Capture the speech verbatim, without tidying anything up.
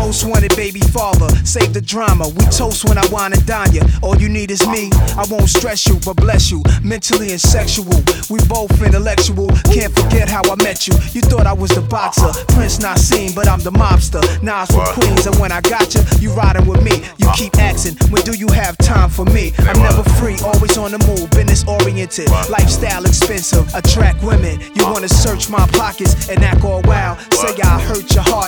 Most wanted baby father, save the drama. We toast when I wine and dine ya. All you need is me. I won't stress you, but bless you, mentally and sexual. We both intellectual. Can't forget how I met you. You thought I was the boxer, Prince Nassim, but I'm the mobster. Nas from Queens, and when I got you, you riding with me. You keep asking, when do you have time for me? I'm never free, always on the move, business oriented, lifestyle expensive, attract women. You wanna search my pockets and act all wild. Say I hurt your heart